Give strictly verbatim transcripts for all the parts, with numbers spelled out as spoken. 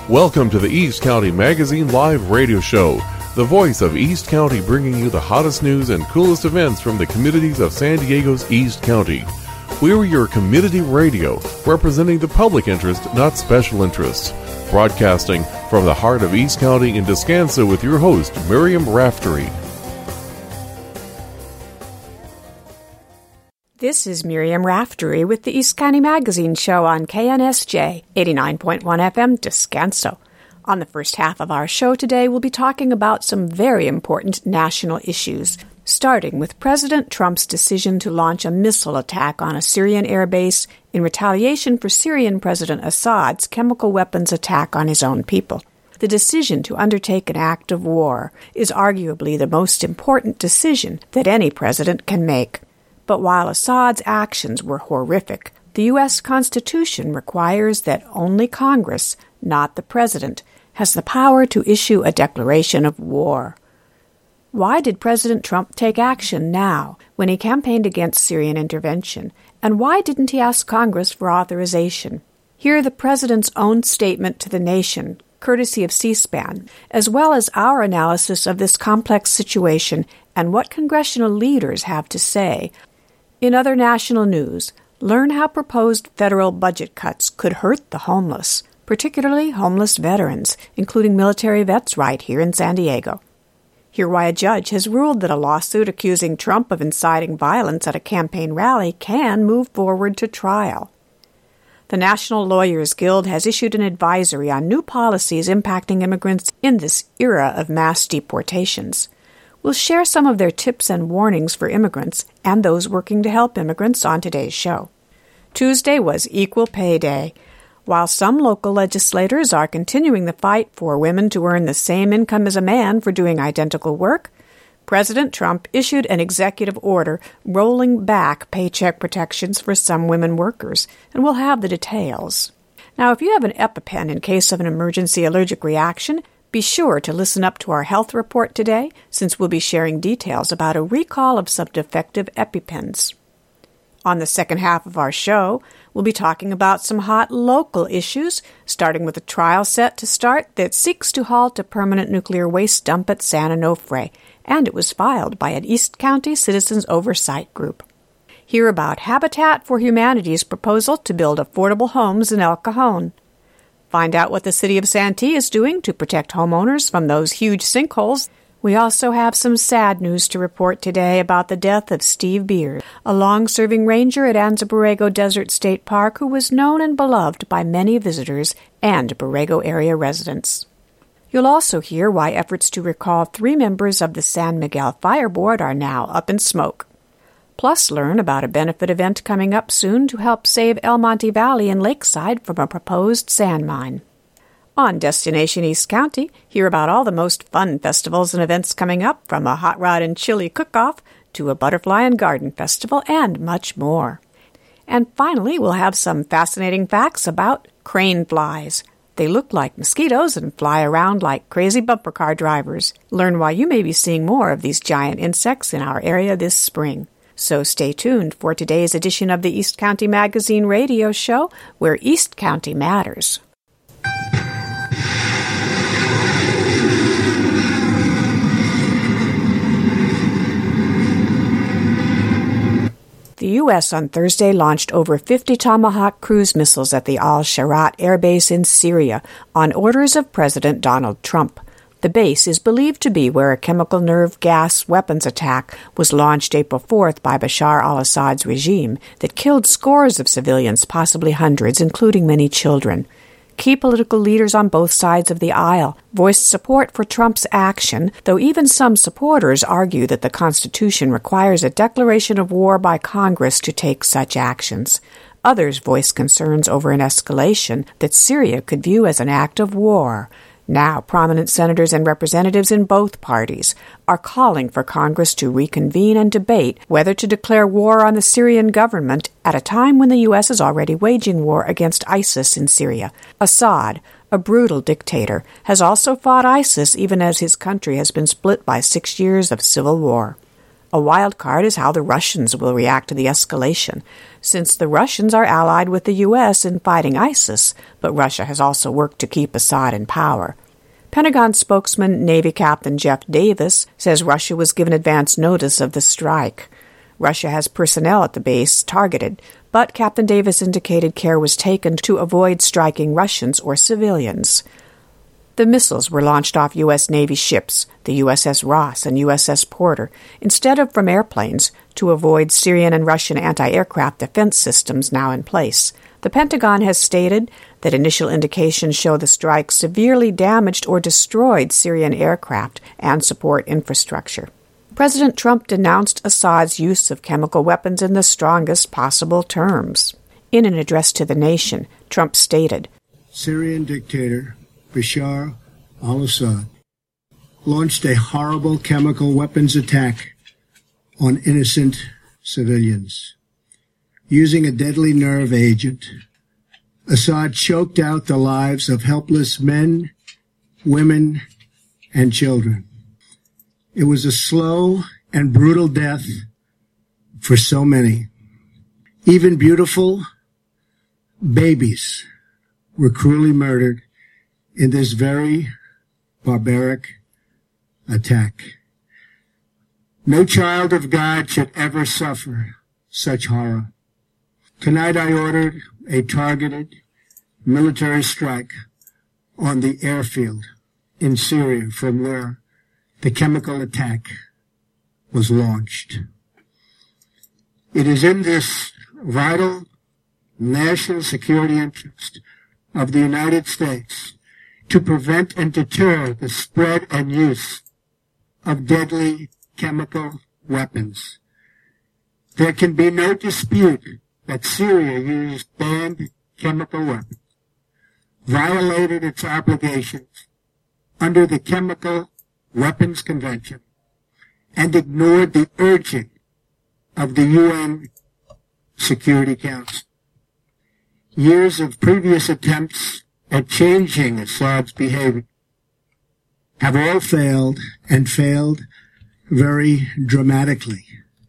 Welcome to the East County Magazine Live Radio Show, the voice of East County, bringing you the hottest news and coolest events from the communities of San Diego's East County. We're your community radio, representing the public interest, not special interests. Broadcasting from the heart of East County in Descanso with your host, Miriam Raftery. This is Miriam Raftery with the East County Magazine Show on K N S J eighty-nine point one F M Descanso. On the first half of our show today, we'll be talking about some very important national issues, starting with President Trump's decision to launch a missile attack on a Syrian airbase in retaliation for Syrian President Assad's chemical weapons attack on his own people. The decision to undertake an act of war is arguably the most important decision that any president can make. But while Assad's actions were horrific, the U S Constitution requires that only Congress, not the president, has the power to issue a declaration of war. Why did President Trump take action now, when he campaigned against Syrian intervention, and why didn't he ask Congress for authorization? Hear the president's own statement to the nation, courtesy of C-SPAN, as well as our analysis of this complex situation and what congressional leaders have to say. In other national news, learn how proposed federal budget cuts could hurt the homeless, particularly homeless veterans, including military vets right here in San Diego. Hear why a judge has ruled that a lawsuit accusing Trump of inciting violence at a campaign rally can move forward to trial. The National Lawyers Guild has issued an advisory on new policies impacting immigrants in this era of mass deportations. We'll share some of their tips and warnings for immigrants and those working to help immigrants on today's show. Tuesday was Equal Pay Day. While some local legislators are continuing the fight for women to earn the same income as a man for doing identical work, President Trump issued an executive order rolling back paycheck protections for some women workers, and we'll have the details. Now, if you have an EpiPen in case of an emergency allergic reaction, be sure to listen up to our health report today, since we'll be sharing details about a recall of some defective EpiPens. On the second half of our show, we'll be talking about some hot local issues, starting with a trial set to start that seeks to halt a permanent nuclear waste dump at San Onofre, and it was filed by an East County Citizens Oversight Group. Hear about Habitat for Humanity's proposal to build affordable homes in El Cajon. Find out what the city of Santee is doing to protect homeowners from those huge sinkholes. We also have some sad news to report today about the death of Steve Beard, a long-serving ranger at Anza Borrego Desert State Park who was known and beloved by many visitors and Borrego area residents. You'll also hear why efforts to recall three members of the San Miguel Fire Board are now up in smoke. Plus, learn about a benefit event coming up soon to help save El Monte Valley and Lakeside from a proposed sand mine. On Destination East County, hear about all the most fun festivals and events coming up, from a hot rod and chili cook-off to a butterfly and garden festival, and much more. And finally, we'll have some fascinating facts about crane flies. They look like mosquitoes and fly around like crazy bumper car drivers. Learn why you may be seeing more of these giant insects in our area this spring. So stay tuned for today's edition of the East County Magazine Radio Show, where East County matters. The U S on Thursday launched over fifty Tomahawk cruise missiles at the Al-Sharat Air Base in Syria on orders of President Donald Trump. The base is believed to be where a chemical nerve gas weapons attack was launched April fourth by Bashar al-Assad's regime that killed scores of civilians, possibly hundreds, including many children. Key political leaders on both sides of the aisle voiced support for Trump's action, though even some supporters argue that the Constitution requires a declaration of war by Congress to take such actions. Others voiced concerns over an escalation that Syria could view as an act of war. Now, prominent senators and representatives in both parties are calling for Congress to reconvene and debate whether to declare war on the Syrian government at a time when the U S is already waging war against ISIS in Syria. Assad, a brutal dictator, has also fought ISIS even as his country has been split by six years of civil war. A wild card is how the Russians will react to the escalation, since the Russians are allied with the U S in fighting ISIS, but Russia has also worked to keep Assad in power. Pentagon spokesman Navy Captain Jeff Davis says Russia was given advance notice of the strike. Russia has personnel at the base targeted, but Captain Davis indicated care was taken to avoid striking Russians or civilians. The missiles were launched off U S. Navy ships, the U S S Ross and U S S Porter, instead of from airplanes, to avoid Syrian and Russian anti-aircraft defense systems now in place. The Pentagon has stated that initial indications show the strike severely damaged or destroyed Syrian aircraft and support infrastructure. President Trump denounced Assad's use of chemical weapons in the strongest possible terms. In an address to the nation, Trump stated, Syrian dictator Bashar al-Assad launched a horrible chemical weapons attack on innocent civilians. Using a deadly nerve agent, Assad choked out the lives of helpless men, women, and children. It was a slow and brutal death for so many. Even beautiful babies were cruelly murdered in this very barbaric attack. No child of God should ever suffer such horror. Tonight I ordered a targeted military strike on the airfield in Syria from where the chemical attack was launched. It is in this vital national security interest of the United States to prevent and deter the spread and use of deadly chemical weapons. There can be no dispute that Syria used banned chemical weapons, violated its obligations under the Chemical Weapons Convention, and ignored the urging of the U N Security Council. Years of previous attempts at changing Assad's behavior have all failed, and failed very dramatically.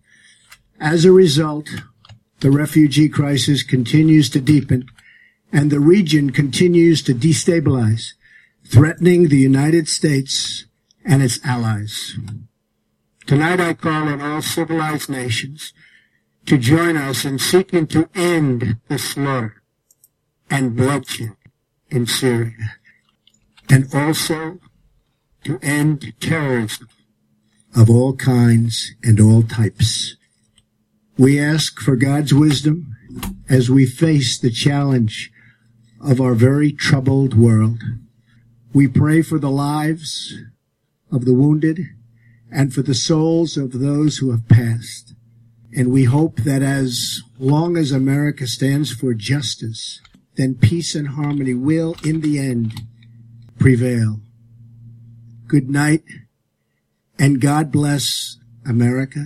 As a result, the refugee crisis continues to deepen, and the region continues to destabilize, threatening the United States and its allies. Tonight I call on all civilized nations to join us in seeking to end the slaughter and bloodshed in Syria, and also to end terrorism of all kinds and all types. We ask for God's wisdom as we face the challenge of our very troubled world. We pray for the lives of the wounded and for the souls of those who have passed. And we hope that as long as America stands for justice, then peace and harmony will, in the end, prevail. Good night, and God bless America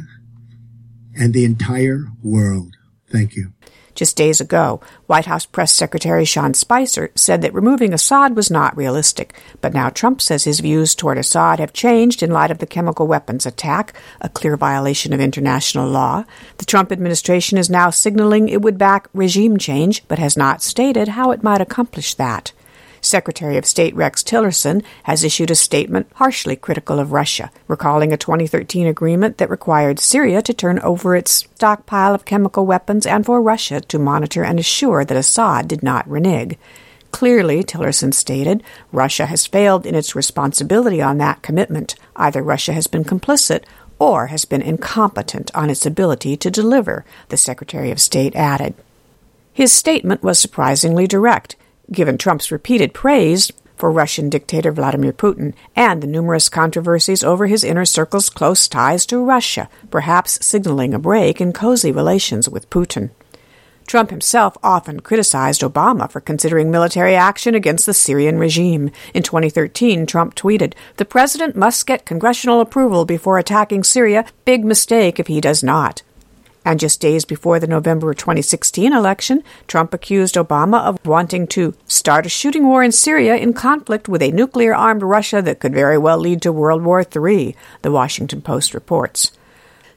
and the entire world. Thank you. Just days ago, White House Press Secretary Sean Spicer said that removing Assad was not realistic, but now Trump says his views toward Assad have changed in light of the chemical weapons attack, a clear violation of international law. The Trump administration is now signaling it would back regime change, but has not stated how it might accomplish that. Secretary of State Rex Tillerson has issued a statement harshly critical of Russia, recalling a twenty thirteen agreement that required Syria to turn over its stockpile of chemical weapons and for Russia to monitor and assure that Assad did not renege. Clearly, Tillerson stated, Russia has failed in its responsibility on that commitment. Either Russia has been complicit or has been incompetent on its ability to deliver, the Secretary of State added. His statement was surprisingly direct, given Trump's repeated praise for Russian dictator Vladimir Putin and the numerous controversies over his inner circle's close ties to Russia, perhaps signaling a break in cozy relations with Putin. Trump himself often criticized Obama for considering military action against the Syrian regime. In twenty thirteen, Trump tweeted, "The president must get congressional approval before attacking Syria. Big mistake if he does not." And just days before the November twenty sixteen election, Trump accused Obama of wanting to start a shooting war in Syria in conflict with a nuclear-armed Russia that could very well lead to World War Three, the Washington Post reports.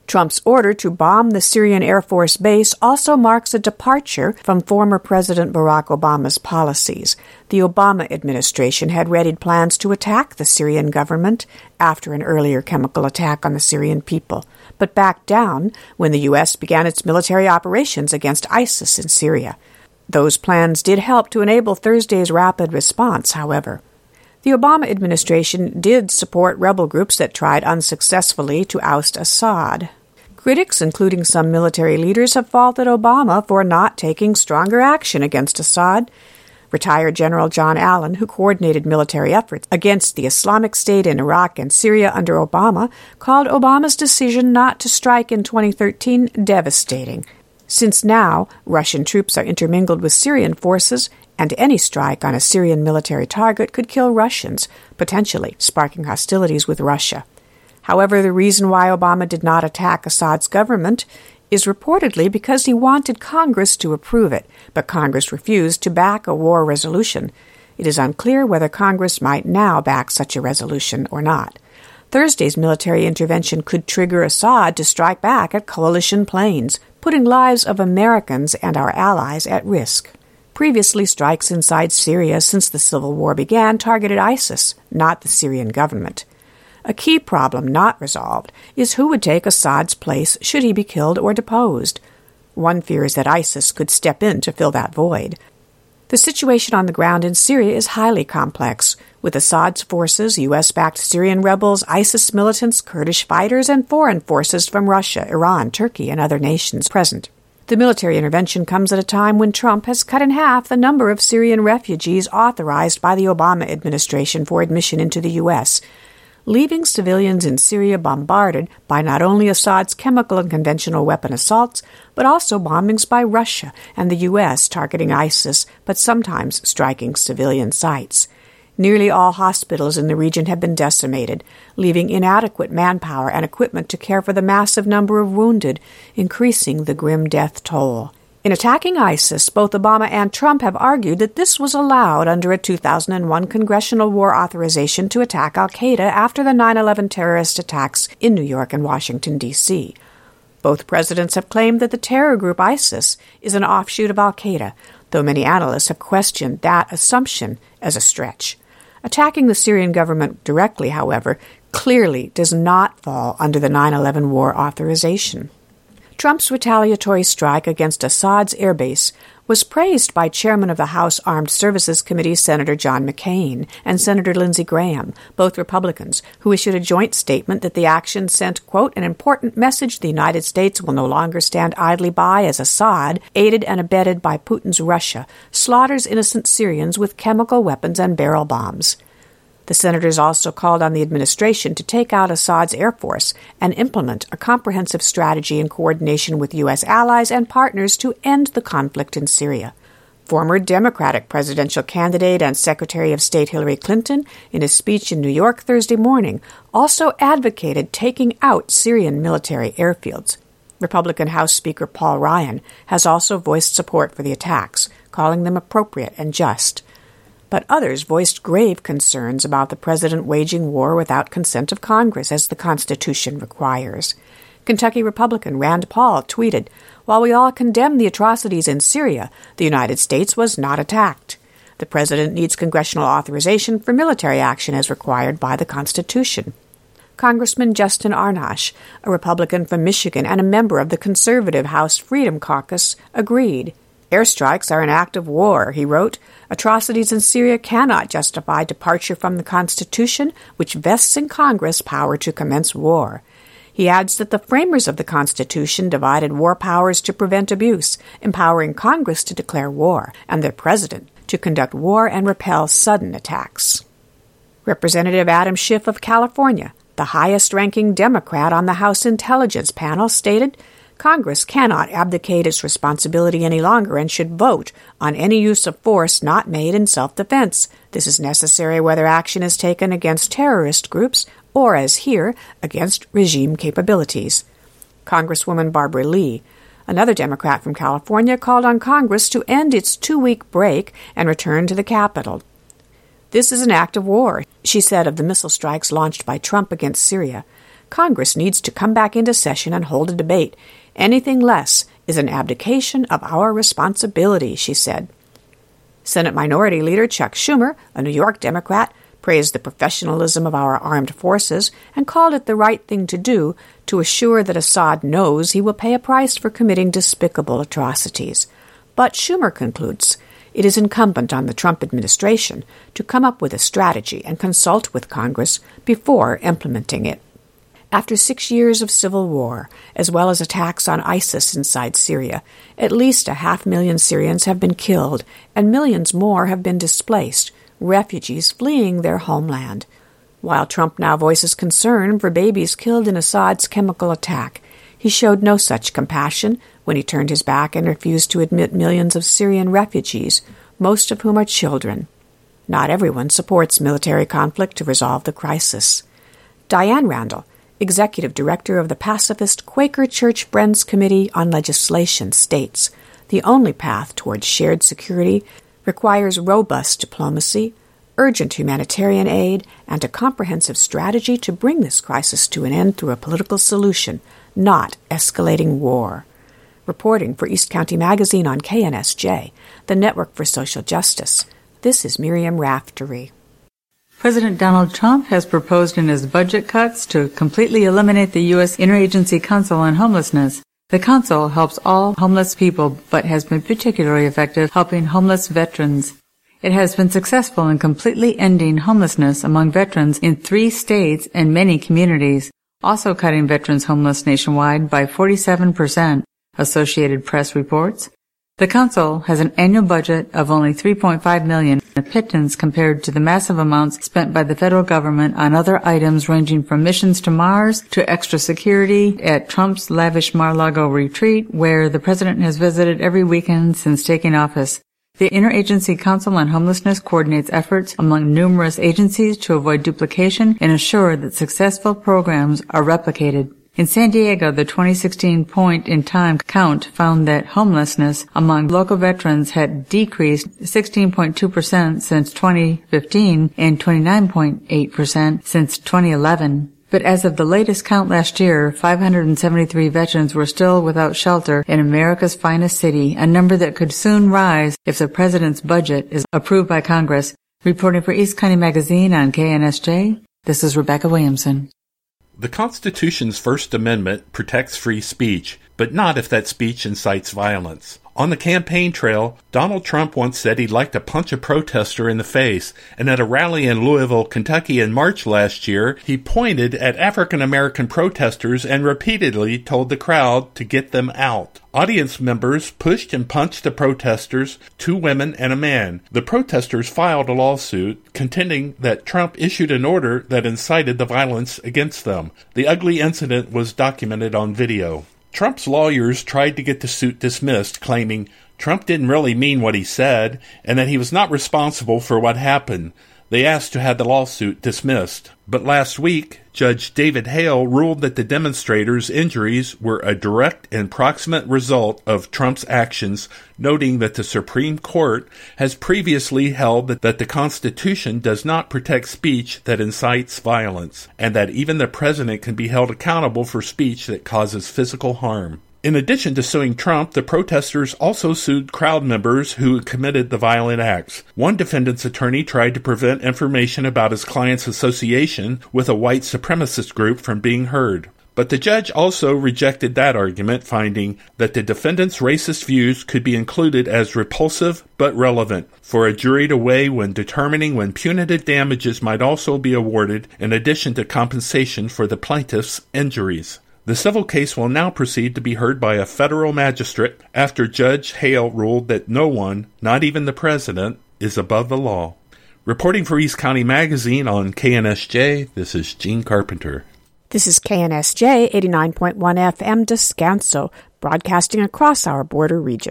Trump's order to bomb the Syrian Air Force base also marks a departure from former President Barack Obama's policies. The Obama administration had readied plans to attack the Syrian government after an earlier chemical attack on the Syrian people, but backed down when the U S began its military operations against ISIS in Syria. Those plans did help to enable Thursday's rapid response, however. The Obama administration did support rebel groups that tried unsuccessfully to oust Assad. Critics, including some military leaders, have faulted Obama for not taking stronger action against Assad. Retired General John Allen, who coordinated military efforts against the Islamic State in Iraq and Syria under Obama, called Obama's decision not to strike in twenty thirteen devastating. Since now, Russian troops are intermingled with Syrian forces, and any strike on a Syrian military target could kill Russians, potentially sparking hostilities with Russia. However, the reason why Obama did not attack Assad's government is reportedly because he wanted Congress to approve it, but Congress refused to back a war resolution. It is unclear whether Congress might now back such a resolution or not. Thursday's military intervention could trigger Assad to strike back at coalition planes, putting lives of Americans and our allies at risk. Previously, strikes inside Syria since the civil war began targeted ISIS, not the Syrian government. A key problem not resolved is who would take Assad's place should he be killed or deposed. One fears that ISIS could step in to fill that void. The situation on the ground in Syria is highly complex, with Assad's forces, U S-backed Syrian rebels, ISIS militants, Kurdish fighters, and foreign forces from Russia, Iran, Turkey, and other nations present. The military intervention comes at a time when Trump has cut in half the number of Syrian refugees authorized by the Obama administration for admission into the U S, leaving civilians in Syria bombarded by not only Assad's chemical and conventional weapon assaults, but also bombings by Russia and the U S targeting ISIS, but sometimes striking civilian sites. Nearly all hospitals in the region have been decimated, leaving inadequate manpower and equipment to care for the massive number of wounded, increasing the grim death toll. In attacking ISIS, both Obama and Trump have argued that this was allowed under a two thousand one congressional war authorization to attack al-Qaeda after the nine eleven terrorist attacks in New York and Washington, D C Both presidents have claimed that the terror group ISIS is an offshoot of al-Qaeda, though many analysts have questioned that assumption as a stretch. Attacking the Syrian government directly, however, clearly does not fall under the nine eleven war authorization. Trump's retaliatory strike against Assad's airbase was praised by Chairman of the House Armed Services Committee Senator John McCain and Senator Lindsey Graham, both Republicans, who issued a joint statement that the action sent, quote, an important message the United States will no longer stand idly by as Assad, aided and abetted by Putin's Russia, slaughters innocent Syrians with chemical weapons and barrel bombs. The senators also called on the administration to take out Assad's air force and implement a comprehensive strategy in coordination with U S allies and partners to end the conflict in Syria. Former Democratic presidential candidate and Secretary of State Hillary Clinton, in a speech in New York Thursday morning, also advocated taking out Syrian military airfields. Republican House Speaker Paul Ryan has also voiced support for the attacks, calling them appropriate and just. But others voiced grave concerns about the president waging war without consent of Congress, as the Constitution requires. Kentucky Republican Rand Paul tweeted, "While we all condemn the atrocities in Syria, the United States was not attacked. The president needs congressional authorization for military action as required by the Constitution." Congressman Justin Arnott, a Republican from Michigan and a member of the conservative House Freedom Caucus, agreed. "Airstrikes are an act of war," he wrote. "Atrocities in Syria cannot justify departure from the Constitution, which vests in Congress power to commence war." He adds that the framers of the Constitution divided war powers to prevent abuse, empowering Congress to declare war, and their president to conduct war and repel sudden attacks. Representative Adam Schiff of California, the highest-ranking Democrat on the House Intelligence Panel, stated, "Congress cannot abdicate its responsibility any longer and should vote on any use of force not made in self-defense. This is necessary whether action is taken against terrorist groups or, as here, against regime capabilities." Congresswoman Barbara Lee, another Democrat from California, called on Congress to end its two-week break and return to the Capitol. "This is an act of war," she said of the missile strikes launched by Trump against Syria. Congress needs to come back into session and hold a debate. Anything less is an abdication of our responsibility, she said. Senate Minority Leader Chuck Schumer, a New York Democrat, praised the professionalism of our armed forces and called it the right thing to do to assure that Assad knows he will pay a price for committing despicable atrocities. But Schumer concludes it is incumbent on the Trump administration to come up with a strategy and consult with Congress before implementing it. After six years of civil war, as well as attacks on ISIS inside Syria, at least a half million Syrians have been killed and millions more have been displaced, refugees fleeing their homeland. While Trump now voices concern for babies killed in Assad's chemical attack, he showed no such compassion when he turned his back and refused to admit millions of Syrian refugees, most of whom are children. Not everyone supports military conflict to resolve the crisis. Diane Randall, Executive Director of the pacifist Quaker Church Friends Committee on Legislation, states, the only path towards shared security requires robust diplomacy, urgent humanitarian aid, and a comprehensive strategy to bring this crisis to an end through a political solution, not escalating war. Reporting for East County Magazine on K N S J, the Network for Social Justice, this is Miriam Raftery. President Donald Trump has proposed in his budget cuts to completely eliminate the U S Interagency Council on Homelessness. The council helps all homeless people, but has been particularly effective helping homeless veterans. It has been successful in completely ending homelessness among veterans in three states and many communities, also cutting veterans homeless nationwide by forty-seven percent, Associated Press reports. The council has an annual budget of only three point five million dollars, a pittance compared to the massive amounts spent by the federal government on other items ranging from missions to Mars to extra security at Trump's lavish Mar-a-Lago retreat, where the president has visited every weekend since taking office. The Interagency Council on Homelessness coordinates efforts among numerous agencies to avoid duplication and assure that successful programs are replicated. In San Diego, the twenty sixteen point-in-time count found that homelessness among local veterans had decreased sixteen point two percent since twenty fifteen and twenty-nine point eight percent since twenty eleven. But as of the latest count last year, five hundred seventy-three veterans were still without shelter in America's finest city, a number that could soon rise if the president's budget is approved by Congress. Reporting for East County Magazine on K N S J, this is Rebecca Williamson. The Constitution's First Amendment protects free speech, but not if that speech incites violence. On the campaign trail, Donald Trump once said he'd like to punch a protester in the face, and at a rally in Louisville, Kentucky in March last year, he pointed at African-American protesters and repeatedly told the crowd to get them out. Audience members pushed and punched the protesters, two women and a man. The protesters filed a lawsuit contending that Trump issued an order that incited the violence against them. The ugly incident was documented on video. Trump's lawyers tried to get the suit dismissed, claiming Trump didn't really mean what he said and that he was not responsible for what happened. They asked to have the lawsuit dismissed. But last week, Judge David Hale ruled that the demonstrators' injuries were a direct and proximate result of Trump's actions, noting that the Supreme Court has previously held that, that the Constitution does not protect speech that incites violence, and that even the president can be held accountable for speech that causes physical harm. In addition to suing Trump, the protesters also sued crowd members who committed the violent acts. One defendant's attorney tried to prevent information about his client's association with a white supremacist group from being heard. But the judge also rejected that argument, finding that the defendant's racist views could be included as repulsive but relevant for a jury to weigh when determining when punitive damages might also be awarded in addition to compensation for the plaintiff's injuries. The civil case will now proceed to be heard by a federal magistrate after Judge Hale ruled that no one, not even the president, is above the law. Reporting for East County Magazine on K N S J, this is Gene Carpenter. This is K N S J eighty-nine point one F M Descanso, broadcasting across our border region.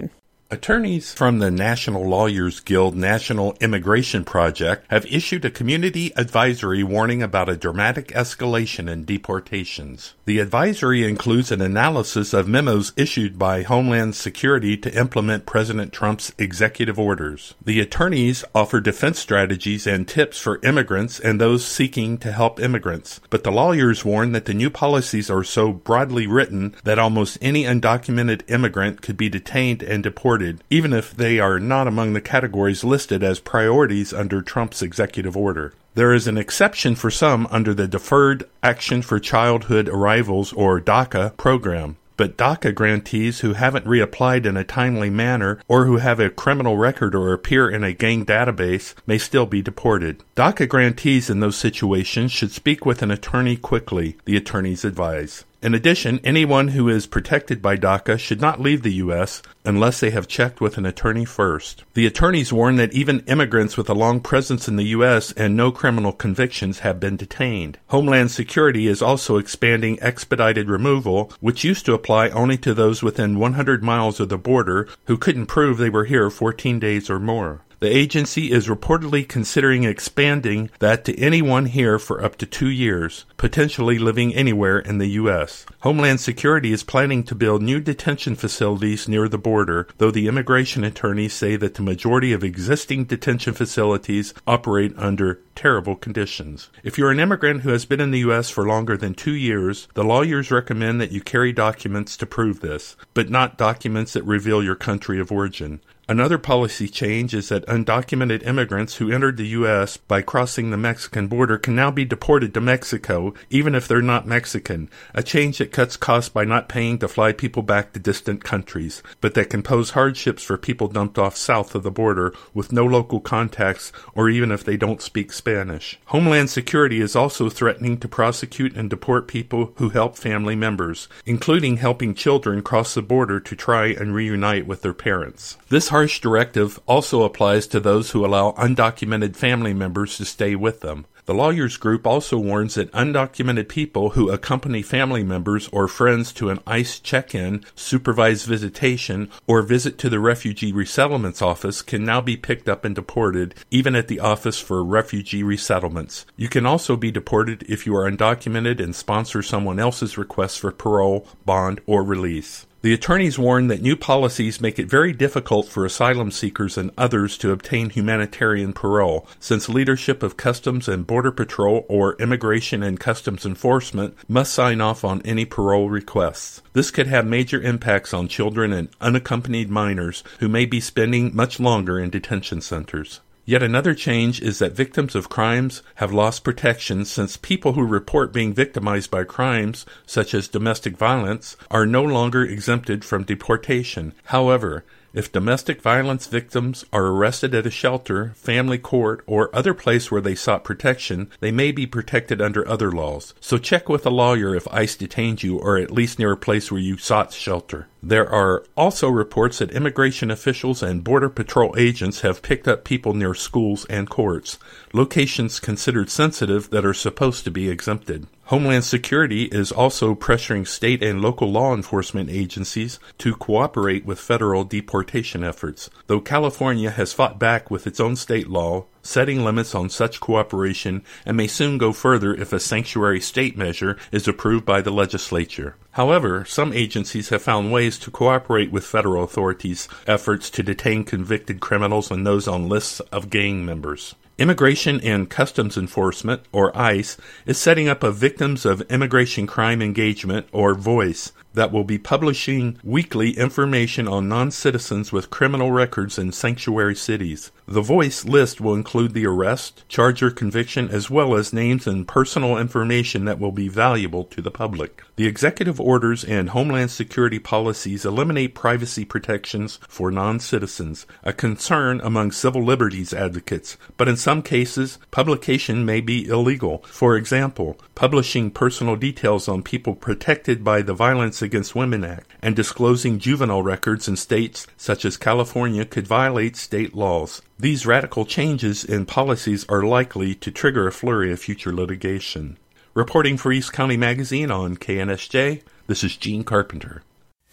Attorneys from the National Lawyers Guild National Immigration Project have issued a community advisory warning about a dramatic escalation in deportations. The advisory includes an analysis of memos issued by Homeland Security to implement President Trump's executive orders. The attorneys offer defense strategies and tips for immigrants and those seeking to help immigrants, but the lawyers warn that the new policies are so broadly written that almost any undocumented immigrant could be detained and deported, even if they are not among the categories listed as priorities under Trump's executive order. There is an exception for some under the Deferred Action for Childhood Arrivals, or DACA, program. But DACA grantees who haven't reapplied in a timely manner or who have a criminal record or appear in a gang database may still be deported. DACA grantees in those situations should speak with an attorney quickly, the attorneys advise. In addition, anyone who is protected by DACA should not leave the U S unless they have checked with an attorney first. The attorneys warn that even immigrants with a long presence in the U S and no criminal convictions have been detained. Homeland Security is also expanding expedited removal, which used to apply only to those within one hundred miles of the border who couldn't prove they were here fourteen days or more. The agency is reportedly considering expanding that to anyone here for up to two years, potentially living anywhere in the U S. Homeland Security is planning to build new detention facilities near the border, though the immigration attorneys say that the majority of existing detention facilities operate under terrible conditions. If you're an immigrant who has been in the U S for longer than two years, the lawyers recommend that you carry documents to prove this, but not documents that reveal your country of origin. Another policy change is that undocumented immigrants who entered the U S by crossing the Mexican border can now be deported to Mexico, even if they're not Mexican, a change that cuts costs by not paying to fly people back to distant countries, but that can pose hardships for people dumped off south of the border with no local contacts or even if they don't speak Spanish. Homeland Security is also threatening to prosecute and deport people who help family members, including helping children cross the border to try and reunite with their parents. This harsh directive also applies to those who allow undocumented family members to stay with them. The lawyers group also warns that undocumented people who accompany family members or friends to an ICE check-in, supervised visitation, or visit to the Refugee Resettlements Office can now be picked up and deported, even at the Office for Refugee Resettlements. You can also be deported if you are undocumented and sponsor someone else's request for parole, bond, or release. The attorneys warn that new policies make it very difficult for asylum seekers and others to obtain humanitarian parole, since leadership of Customs and Border Patrol or Immigration and Customs Enforcement must sign off on any parole requests. This could have major impacts on children and unaccompanied minors who may be spending much longer in detention centers. Yet another change is that victims of crimes have lost protection since people who report being victimized by crimes, such as domestic violence, are no longer exempted from deportation. However, if domestic violence victims are arrested at a shelter, family court, or other place where they sought protection, they may be protected under other laws. So check with a lawyer if ICE detained you or at least near a place where you sought shelter. There are also reports that immigration officials and Border Patrol agents have picked up people near schools and courts, locations considered sensitive that are supposed to be exempted. Homeland Security is also pressuring state and local law enforcement agencies to cooperate with federal deportation efforts, though California has fought back with its own state law, setting limits on such cooperation, and may soon go further if a sanctuary state measure is approved by the legislature. However, some agencies have found ways to cooperate with federal authorities' efforts to detain convicted criminals and those on lists of gang members. Immigration and Customs Enforcement, or ICE, is setting up a Victims of Immigration Crime Engagement, or VOICE, that will be publishing weekly information on non-citizens with criminal records in sanctuary cities. The VOICE list will include the arrest, charge or conviction, as well as names and personal information that will be valuable to the public. The executive orders and Homeland Security policies eliminate privacy protections for non-citizens, a concern among civil liberties advocates, but in some cases, publication may be illegal. For example, publishing personal details on people protected by the Violence Against Women Act and disclosing juvenile records in states such as California could violate state laws. These radical changes in policies are likely to trigger a flurry of future litigation. Reporting for East County Magazine on K N S J, this is Gene Carpenter.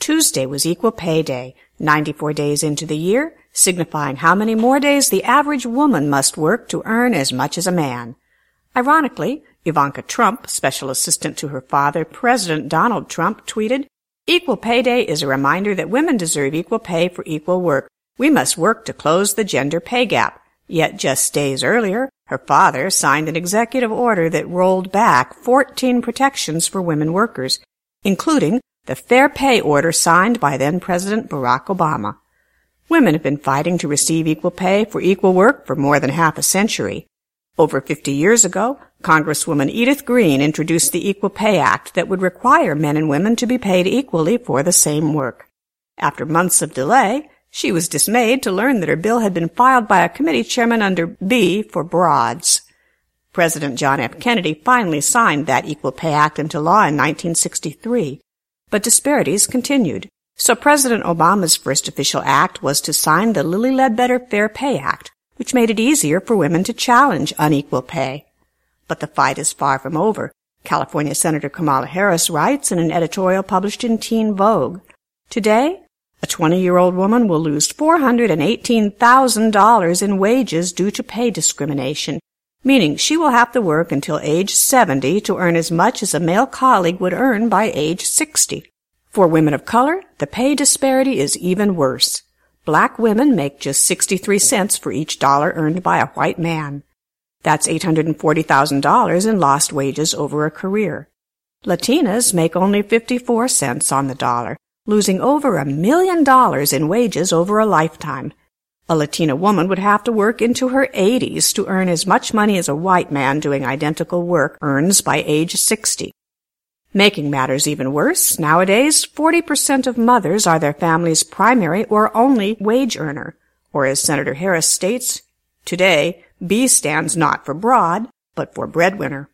Tuesday was Equal Pay Day, ninety-four days into the year, signifying how many more days the average woman must work to earn as much as a man. Ironically, Ivanka Trump, special assistant to her father, President Donald Trump, tweeted, "Equal Pay Day is a reminder that women deserve equal pay for equal work. We must work to close the gender pay gap." Yet just days earlier, her father signed an executive order that rolled back fourteen protections for women workers, including the Fair Pay Order signed by then-President Barack Obama. Women have been fighting to receive equal pay for equal work for more than half a century. Over fifty years ago, Congresswoman Edith Green introduced the Equal Pay Act that would require men and women to be paid equally for the same work. After months of delay, she was dismayed to learn that her bill had been filed by a committee chairman under B for broads. President John F. Kennedy finally signed that Equal Pay Act into law in nineteen sixty-three, but disparities continued. So President Obama's first official act was to sign the Lilly Ledbetter Fair Pay Act, which made it easier for women to challenge unequal pay. But the fight is far from over. California Senator Kamala Harris writes in an editorial published in Teen Vogue, "Today, a twenty-year-old woman will lose four hundred eighteen thousand dollars in wages due to pay discrimination, meaning she will have to work until age seventy to earn as much as a male colleague would earn by age sixty. For women of color, the pay disparity is even worse. Black women make just sixty-three cents for each dollar earned by a white man. That's eight hundred forty thousand dollars in lost wages over a career. Latinas make only fifty-four cents on the dollar, losing over a million dollars in wages over a lifetime. A Latina woman would have to work into her eighties to earn as much money as a white man doing identical work earns by age sixty. Making matters even worse, nowadays, forty percent of mothers are their family's primary or only wage earner, or as Senator Harris states, today, B stands not for broad, but for breadwinner.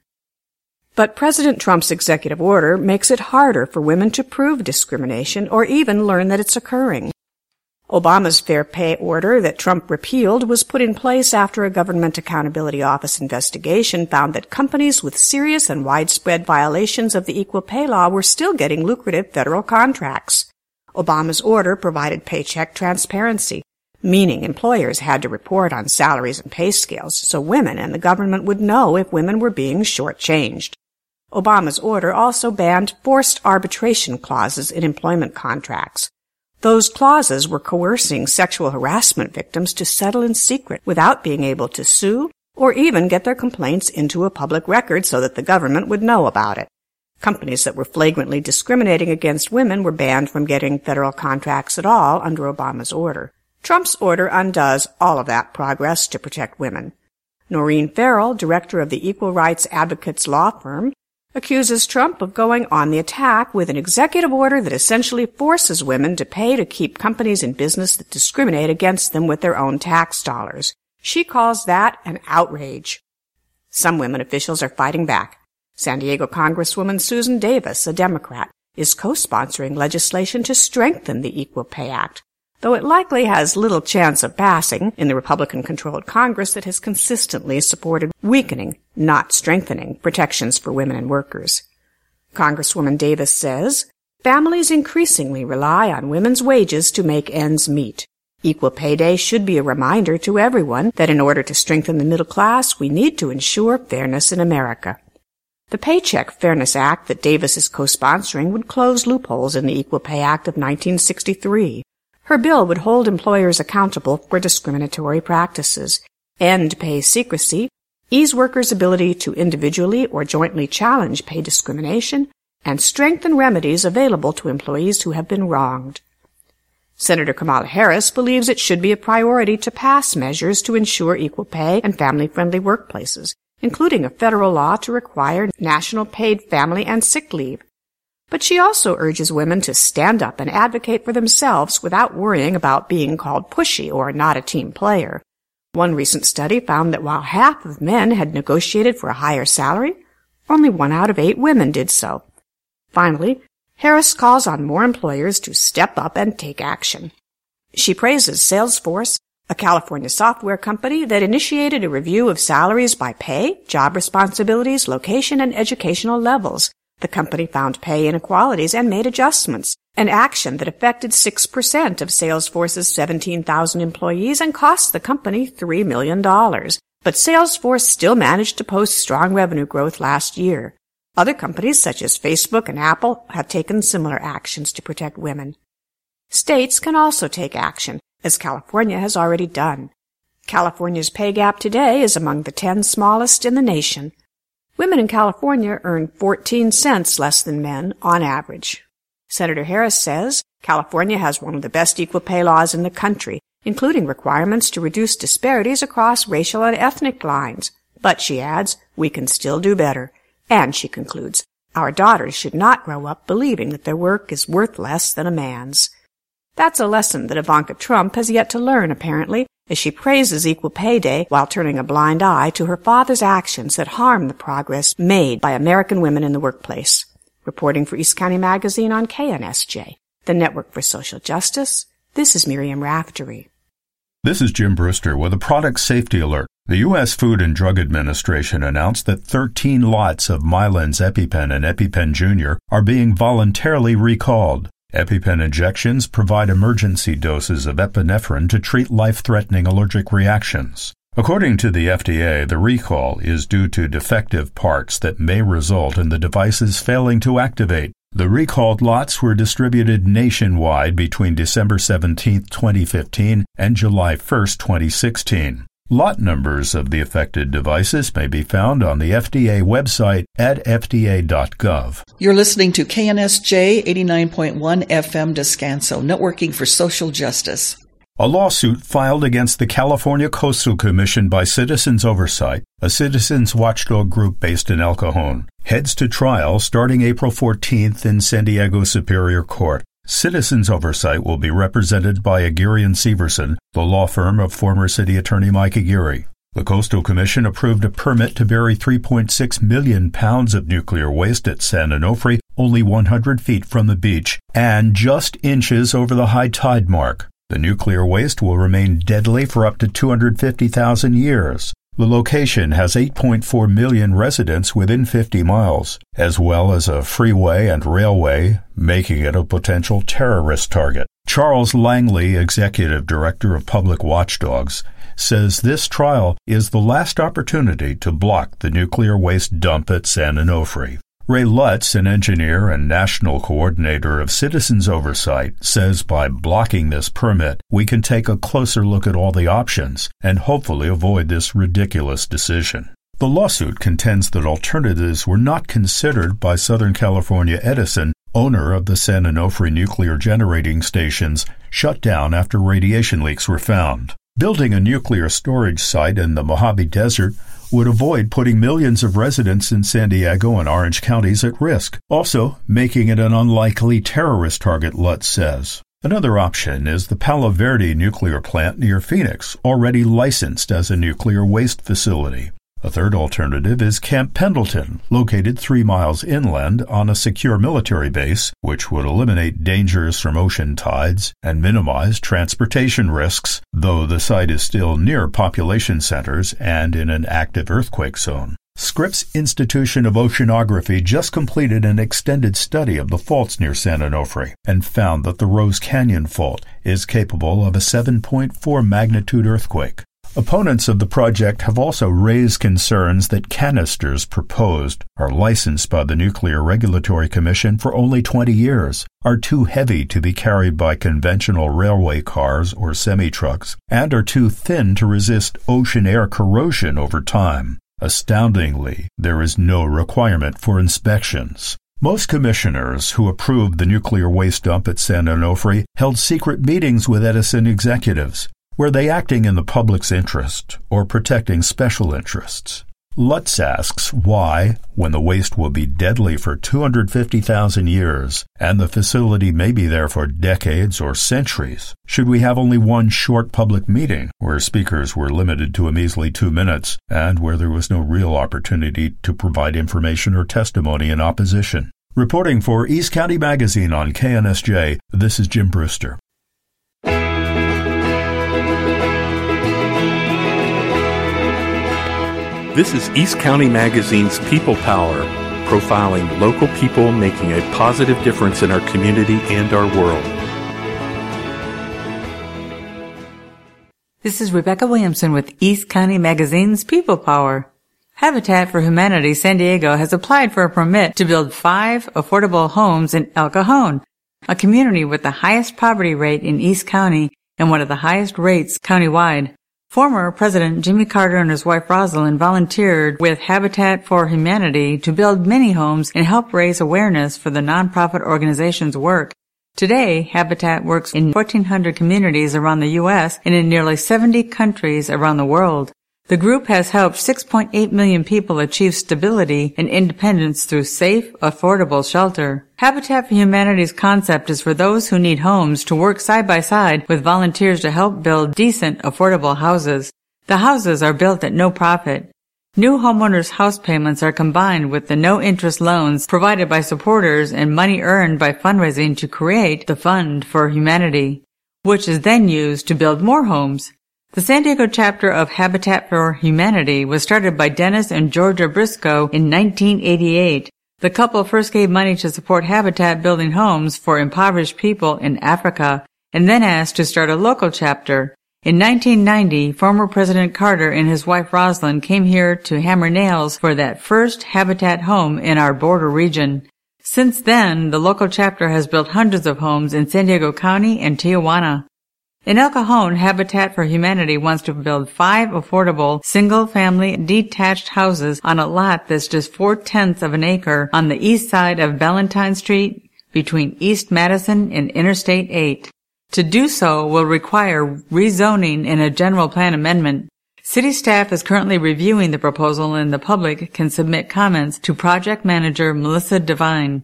But President Trump's executive order makes it harder for women to prove discrimination or even learn that it's occurring. Obama's Fair Pay Order that Trump repealed was put in place after a Government Accountability Office investigation found that companies with serious and widespread violations of the equal pay law were still getting lucrative federal contracts. Obama's order provided paycheck transparency, meaning employers had to report on salaries and pay scales so women and the government would know if women were being shortchanged. Obama's order also banned forced arbitration clauses in employment contracts. Those clauses were coercing sexual harassment victims to settle in secret without being able to sue or even get their complaints into a public record so that the government would know about it. Companies that were flagrantly discriminating against women were banned from getting federal contracts at all under Obama's order. Trump's order undoes all of that progress to protect women. Noreen Farrell, director of the Equal Rights Advocates law firm, accuses Trump of going on the attack with an executive order that essentially forces women to pay to keep companies in business that discriminate against them with their own tax dollars. She calls that an outrage. Some women officials are fighting back. San Diego Congresswoman Susan Davis, a Democrat, is co-sponsoring legislation to strengthen the Equal Pay Act, though it likely has little chance of passing in the Republican-controlled Congress that has consistently supported weakening, not strengthening, protections for women and workers. Congresswoman Davis says, "Families increasingly rely on women's wages to make ends meet. Equal Pay Day should be a reminder to everyone that in order to strengthen the middle class, we need to ensure fairness in America." The Paycheck Fairness Act that Davis is co-sponsoring would close loopholes in the Equal Pay Act of nineteen sixty-three. Her bill would hold employers accountable for discriminatory practices, end pay secrecy, ease workers' ability to individually or jointly challenge pay discrimination, and strengthen remedies available to employees who have been wronged. Senator Kamala Harris believes it should be a priority to pass measures to ensure equal pay and family-friendly workplaces, including a federal law to require national paid family and sick leave. But she also urges women to stand up and advocate for themselves without worrying about being called pushy or not a team player. One recent study found that while half of men had negotiated for a higher salary, only one out of eight women did so. Finally, Harris calls on more employers to step up and take action. She praises Salesforce, a California software company that initiated a review of salaries by pay, job responsibilities, location, and educational levels, The company found pay inequalities and made adjustments, an action that affected six percent of Salesforce's seventeen thousand employees and cost the company three million dollars. But Salesforce still managed to post strong revenue growth last year. Other companies, such as Facebook and Apple, have taken similar actions to protect women. States can also take action, as California has already done. California's pay gap today is among the ten smallest in the nation. Women in California earn fourteen cents less than men on average. Senator Harris says California has one of the best equal pay laws in the country, including requirements to reduce disparities across racial and ethnic lines. But, she adds, we can still do better. And, she concludes, our daughters should not grow up believing that their work is worth less than a man's. That's a lesson that Ivanka Trump has yet to learn, apparently, as she praises Equal Pay Day while turning a blind eye to her father's actions that harm the progress made by American women in the workplace. Reporting for East County Magazine on K N S J, the Network for Social Justice, this is Miriam Raftery. This is Jim Brewster with a product safety alert. The U S Food and Drug Administration announced that thirteen lots of Mylan's EpiPen and EpiPen Junior are being voluntarily recalled. EpiPen injections provide emergency doses of epinephrine to treat life-threatening allergic reactions. According to the F D A, the recall is due to defective parts that may result in the devices failing to activate. The recalled lots were distributed nationwide between December seventeenth, twenty fifteen and July first, twenty sixteen. Lot numbers of the affected devices may be found on the F D A website at f d a dot gov. You're listening to K N S J eighty-nine point one F M Descanso, networking for social justice. A lawsuit filed against the California Coastal Commission by Citizens Oversight, a citizens watchdog group based in El Cajon, heads to trial starting April fourteenth in San Diego Superior Court. Citizens Oversight will be represented by Aguirre and Severson, the law firm of former City Attorney Mike Aguirre. The Coastal Commission approved a permit to bury three point six million pounds of nuclear waste at San Onofre, only one hundred feet from the beach, and just inches over the high tide mark. The nuclear waste will remain deadly for up to two hundred fifty thousand years. The location has eight point four million residents within fifty miles, as well as a freeway and railway, making it a potential terrorist target. Charles Langley, Executive Director of Public Watchdogs, says this trial is the last opportunity to block the nuclear waste dump at San Onofre. Ray Lutz, an engineer and national coordinator of Citizens Oversight, says by blocking this permit, we can take a closer look at all the options and hopefully avoid this ridiculous decision. The lawsuit contends that alternatives were not considered by Southern California Edison, owner of the San Onofre nuclear generating stations, shut down after radiation leaks were found. Building a nuclear storage site in the Mojave Desert would avoid putting millions of residents in San Diego and Orange counties at risk, also making it an unlikely terrorist target, Lutz says. Another option is the Palo Verde nuclear plant near Phoenix, already licensed as a nuclear waste facility. A third alternative is Camp Pendleton, located three miles inland on a secure military base, which would eliminate dangers from ocean tides and minimize transportation risks, though the site is still near population centers and in an active earthquake zone. Scripps Institution of Oceanography just completed an extended study of the faults near San Onofre and found that the Rose Canyon Fault is capable of a seven point four magnitude earthquake. Opponents of the project have also raised concerns that canisters proposed are licensed by the Nuclear Regulatory Commission for only twenty years, are too heavy to be carried by conventional railway cars or semi-trucks, and are too thin to resist ocean air corrosion over time. Astoundingly, there is no requirement for inspections. Most commissioners who approved the nuclear waste dump at San Onofre held secret meetings with Edison executives. Were they acting in the public's interest or protecting special interests? Lutz asks why, when the waste will be deadly for two hundred fifty thousand years and the facility may be there for decades or centuries, should we have only one short public meeting where speakers were limited to a measly two minutes and where there was no real opportunity to provide information or testimony in opposition? Reporting for East County Magazine on K N S J, this is Jim Brewster. This is East County Magazine's People Power, profiling local people making a positive difference in our community and our world. This is Rebecca Williamson with East County Magazine's People Power. Habitat for Humanity San Diego has applied for a permit to build five affordable homes in El Cajon, a community with the highest poverty rate in East County and one of the highest rates countywide. Former President Jimmy Carter and his wife Rosalind volunteered with Habitat for Humanity to build many homes and help raise awareness for the nonprofit organization's work. Today, Habitat works in fourteen hundred communities around the U S and in nearly seventy countries around the world. The group has helped six point eight million people achieve stability and independence through safe, affordable shelter. Habitat for Humanity's concept is for those who need homes to work side by side with volunteers to help build decent, affordable houses. The houses are built at no profit. New homeowners' house payments are combined with the no-interest loans provided by supporters and money earned by fundraising to create the Fund for Humanity, which is then used to build more homes. The San Diego chapter of Habitat for Humanity was started by Dennis and Georgia Briscoe in nineteen eighty-eight. The couple first gave money to support Habitat building homes for impoverished people in Africa and then asked to start a local chapter. In nineteen ninety, former President Carter and his wife Rosalind came here to hammer nails for that first Habitat home in our border region. Since then, the local chapter has built hundreds of homes in San Diego County and Tijuana. In El Cajon, Habitat for Humanity wants to build five affordable, single-family, detached houses on a lot that's just four-tenths of an acre on the east side of Ballantyne Street between East Madison and Interstate eight. To do so will require rezoning and a general plan amendment. City staff is currently reviewing the proposal and the public can submit comments to project manager Melissa Devine.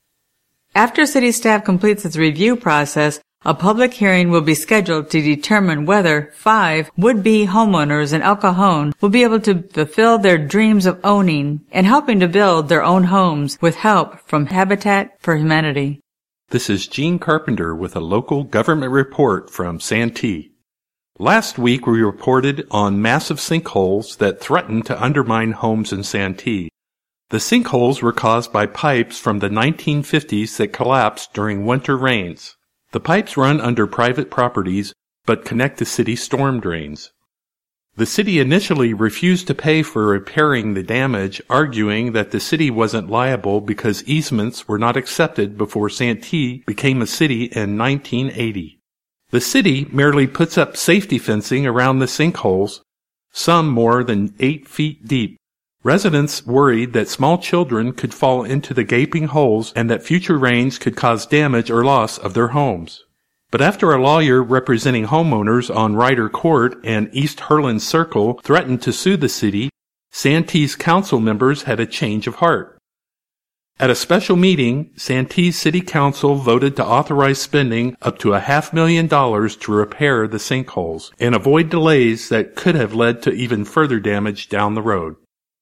After city staff completes its review process, a public hearing will be scheduled to determine whether five would-be homeowners in El Cajon will be able to fulfill their dreams of owning and helping to build their own homes with help from Habitat for Humanity. This is Gene Carpenter with a local government report from Santee. Last week we reported on massive sinkholes that threatened to undermine homes in Santee. The sinkholes were caused by pipes from the nineteen fifties that collapsed during winter rains. The pipes run under private properties but connect to city storm drains. The city initially refused to pay for repairing the damage, arguing that the city wasn't liable because easements were not accepted before Santee became a city in nineteen eighty. The city merely puts up safety fencing around the sinkholes, some more than eight feet deep. Residents worried that small children could fall into the gaping holes and that future rains could cause damage or loss of their homes. But after a lawyer representing homeowners on Ryder Court and East Herland Circle threatened to sue the city, Santee's council members had a change of heart. At a special meeting, Santee City Council voted to authorize spending up to a half million dollars to repair the sinkholes and avoid delays that could have led to even further damage down the road.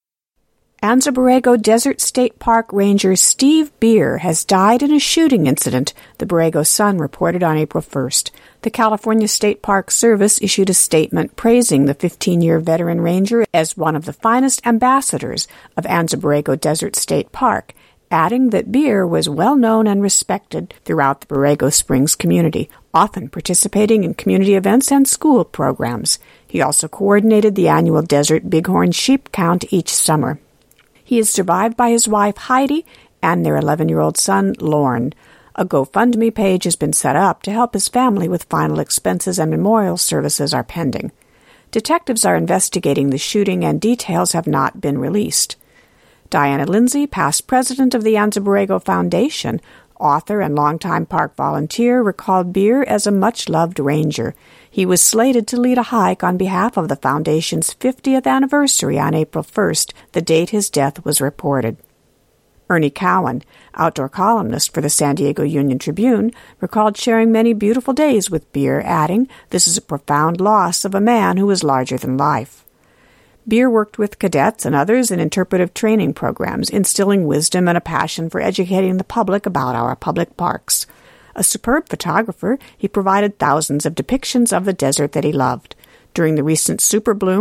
Anza Borrego Desert State Park Ranger Steve Beer has died in a shooting incident, the Borrego Sun reported on April first. The California State Park Service issued a statement praising the fifteen-year veteran ranger as one of the finest ambassadors of Anza Borrego Desert State Park, adding that Beer was well known and respected throughout the Borrego Springs community, often participating in community events and school programs. He also coordinated the annual Desert Bighorn Sheep Count each summer. He is survived by his wife, Heidi, and their eleven-year-old son, Lorne. A GoFundMe page has been set up to help his family with final expenses and memorial services are pending. Detectives are investigating the shooting and details have not been released. Diana Lindsay, past president of the Anza Borrego Foundation, author and longtime park volunteer, recalled Beer as a much-loved ranger. He was slated to lead a hike on behalf of the Foundation's fiftieth anniversary on April first, the date his death was reported. Ernie Cowan, outdoor columnist for the San Diego Union-Tribune, recalled sharing many beautiful days with Beer, adding, "This is a profound loss of a man who was larger than life." Beer worked with cadets and others in interpretive training programs, instilling wisdom and a passion for educating the public about our public parks. A superb photographer, he provided thousands of depictions of the desert that he loved. During the recent super bloom,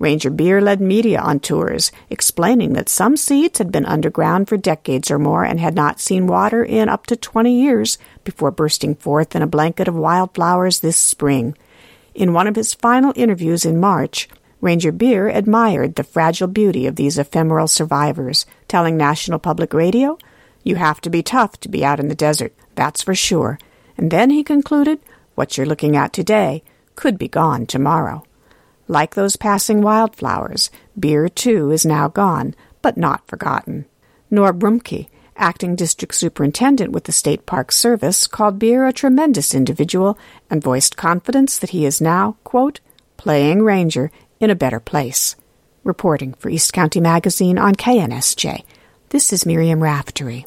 Ranger Beer led media on tours, explaining that some seeds had been underground for decades or more and had not seen water in up to twenty years before bursting forth in a blanket of wildflowers this spring. In one of his final interviews in March, Ranger Beer admired the fragile beauty of these ephemeral survivors, telling National Public Radio, "You have to be tough to be out in the desert, that's for sure." And then he concluded, "What you're looking at today could be gone tomorrow." Like those passing wildflowers, Beer, too, is now gone, but not forgotten. Nor Brumke, acting district superintendent with the State Park Service, called Beer a tremendous individual and voiced confidence that he is now, quote, playing ranger in a better place. Reporting for East County Magazine on K N S J, this is Miriam Raftery.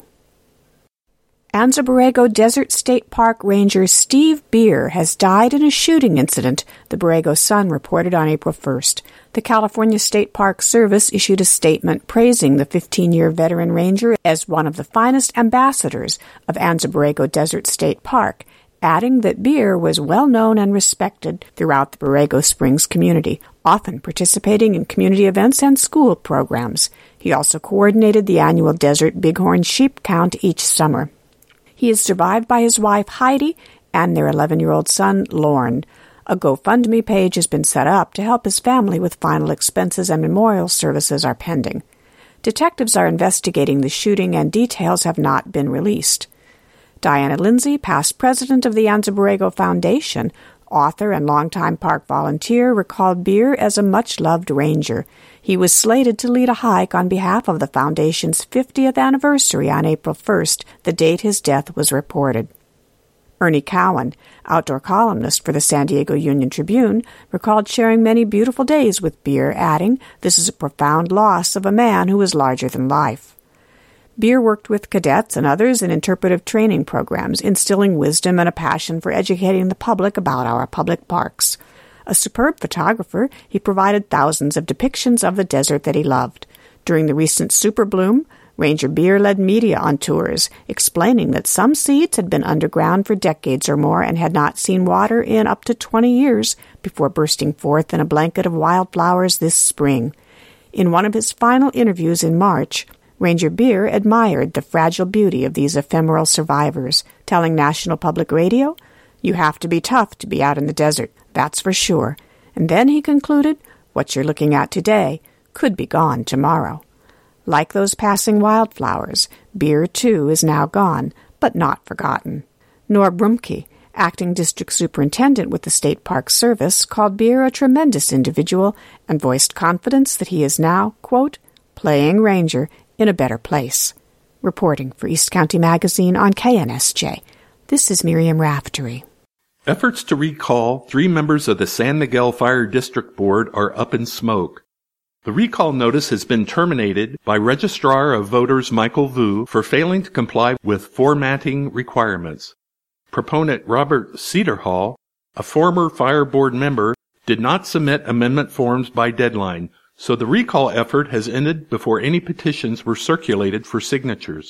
Anza Borrego Desert State Park Ranger Steve Beer has died in a shooting incident, the Borrego Sun reported on April first. The California State Park Service issued a statement praising the fifteen-year veteran ranger as one of the finest ambassadors of Anza Borrego Desert State Park, adding that Beer was well known and respected throughout the Borrego Springs community, often participating in community events and school programs. He also coordinated the annual Desert Bighorn Sheep Count each summer. He is survived by his wife, Heidi, and their eleven-year-old son, Lorne. A GoFundMe page has been set up to help his family with final expenses, and memorial services are pending. Detectives are investigating the shooting, and details have not been released. Diana Lindsay, past president of the Anza Borrego Foundation, author and longtime park volunteer, recalled Beer as a much-loved ranger. He was slated to lead a hike on behalf of the Foundation's fiftieth anniversary on April first, the date his death was reported. Ernie Cowan, outdoor columnist for the San Diego Union-Tribune, recalled sharing many beautiful days with Beer, adding, "This is a profound loss of a man who was larger than life." Beer worked with cadets and others in interpretive training programs, instilling wisdom and a passion for educating the public about our public parks. A superb photographer, he provided thousands of depictions of the desert that he loved. During the recent super bloom, Ranger Beer led media on tours, explaining that some seeds had been underground for decades or more and had not seen water in up to twenty years before bursting forth in a blanket of wildflowers this spring. In one of his final interviews in March, Ranger Beer admired the fragile beauty of these ephemeral survivors, telling National Public Radio, "You have to be tough to be out in the desert, that's for sure." And then he concluded, "What you're looking at today could be gone tomorrow." Like those passing wildflowers, Beer, too, is now gone, but not forgotten. Nor Brumke, acting district superintendent with the State Park Service, called Beer a tremendous individual and voiced confidence that he is now, quote, playing ranger in a better place. Reporting for East County Magazine on K N S J, this is Miriam Raftery. Efforts to recall three members of the San Miguel Fire District Board are up in smoke. The recall notice has been terminated by Registrar of Voters Michael Vu for failing to comply with formatting requirements. Proponent Robert Cedarhall, a former Fire Board member, did not submit amendment forms by deadline, so the recall effort has ended before any petitions were circulated for signatures.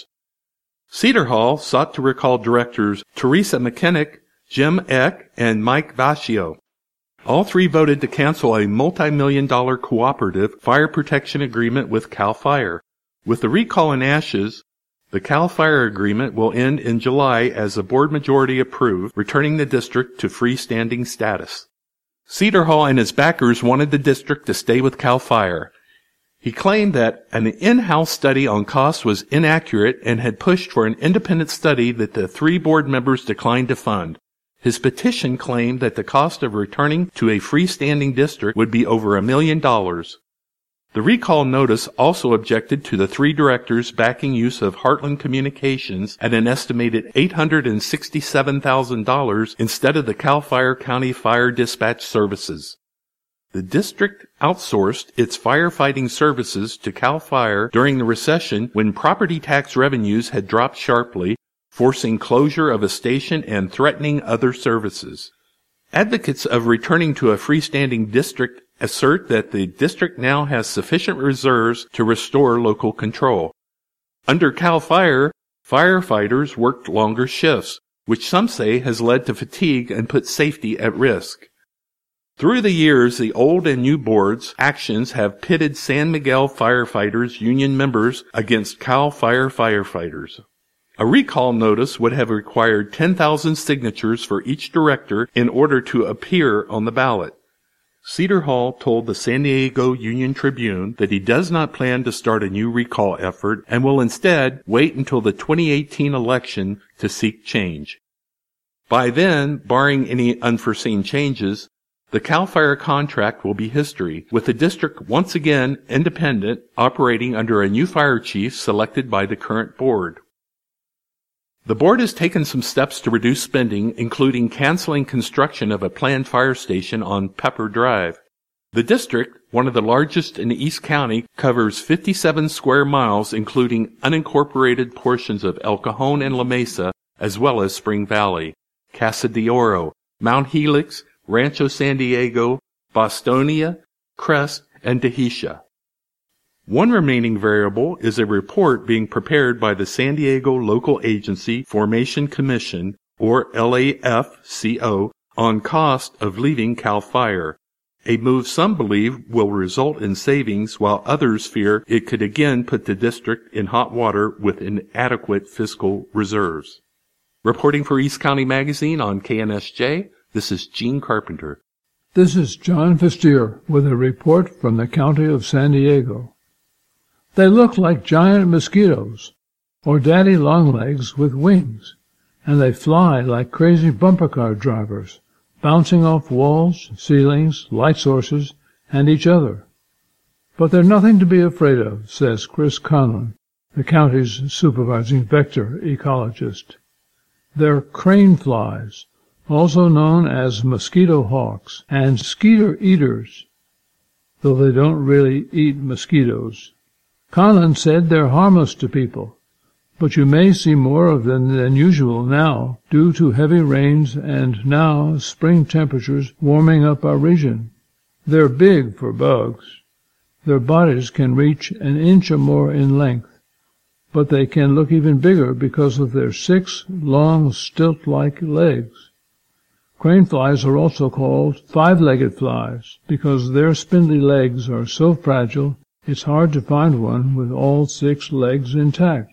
Cedarhall sought to recall directors Teresa McKinnick, Jim Eck, and Mike Vascio. All three voted to cancel a multi-million dollar cooperative fire protection agreement with CAL FIRE. With the recall in ashes, the CAL FIRE agreement will end in July as the board majority approved, returning the district to freestanding status. Cedarhall and his backers wanted the district to stay with CAL FIRE. He claimed that an in-house study on costs was inaccurate and had pushed for an independent study that the three board members declined to fund. His petition claimed that the cost of returning to a freestanding district would be over a million dollars. The recall notice also objected to the three directors backing use of Heartland Communications at an estimated eight hundred sixty-seven thousand dollars instead of the CAL FIRE County Fire Dispatch Services. The district outsourced its firefighting services to CAL FIRE during the recession when property tax revenues had dropped sharply, forcing closure of a station and threatening other services. Advocates of returning to a freestanding district assert that the district now has sufficient reserves to restore local control. Under CAL FIRE, firefighters worked longer shifts, which some say has led to fatigue and put safety at risk. Through the years, the old and new board's actions have pitted San Miguel firefighters union members against CAL FIRE firefighters. A recall notice would have required ten thousand signatures for each director in order to appear on the ballot. Cedar Hall told the San Diego Union Tribune that he does not plan to start a new recall effort and will instead wait until the twenty eighteen election to seek change. By then, barring any unforeseen changes, the CAL FIRE contract will be history, with the district once again independent, operating under a new fire chief selected by the current board. The board has taken some steps to reduce spending, including canceling construction of a planned fire station on Pepper Drive. The district, one of the largest in East County, covers fifty-seven square miles, including unincorporated portions of El Cajon and La Mesa, as well as Spring Valley, Casa de Oro, Mount Helix, Rancho San Diego, Bostonia, Crest, and Dehesha. One remaining variable is a report being prepared by the San Diego Local Agency Formation Commission, or L A F C O, on cost of leaving CAL FIRE, a move some believe will result in savings while others fear it could again put the district in hot water with inadequate fiscal reserves. Reporting for East County Magazine on K N S J, this is Gene Carpenter. This is John Fistier with a report from the County of San Diego. They look like giant mosquitoes, or daddy longlegs with wings, and they fly like crazy bumper car drivers, bouncing off walls, ceilings, light sources, and each other. But they're nothing to be afraid of, says Chris Conlon, the county's supervising vector ecologist. They're crane flies, also known as mosquito hawks and skeeter eaters, though they don't really eat mosquitoes. Conlon said they're harmless to people, but you may see more of them than usual now due to heavy rains and now spring temperatures warming up our region. They're big for bugs. Their bodies can reach an inch or more in length, but they can look even bigger because of their six long stilt-like legs. Crane flies are also called five-legged flies because their spindly legs are so fragile it's hard to find one with all six legs intact.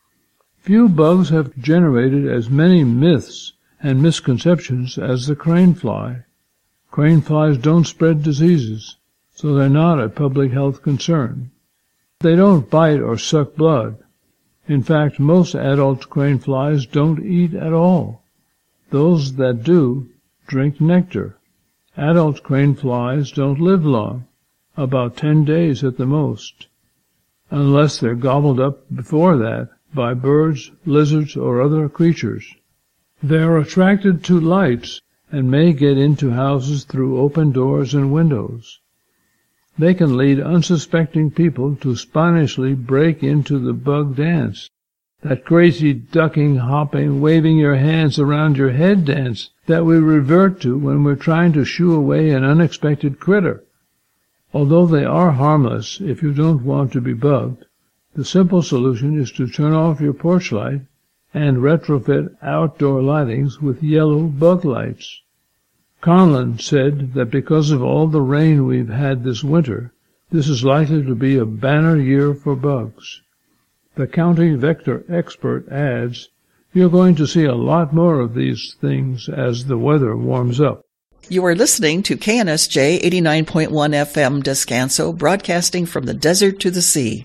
Few bugs have generated as many myths and misconceptions as the crane fly. Crane flies don't spread diseases, so they're not a public health concern. They don't bite or suck blood. In fact, most adult crane flies don't eat at all. Those that do drink nectar. Adult crane flies don't live long, about ten days at the most, unless they're gobbled up before that by birds, lizards, or other creatures. They're attracted to lights and may get into houses through open doors and windows. They can lead unsuspecting people to spinishly break into the bug dance, that crazy ducking, hopping, waving your hands around your head dance that we revert to when we're trying to shoo away an unexpected critter. Although they are harmless if you don't want to be bugged, the simple solution is to turn off your porch light and retrofit outdoor lightings with yellow bug lights. Conlon said that because of all the rain we've had this winter, this is likely to be a banner year for bugs. The county vector expert adds, you're going to see a lot more of these things as the weather warms up. You are listening to K N S J eighty-nine point one F M Descanso, broadcasting from the desert to the sea.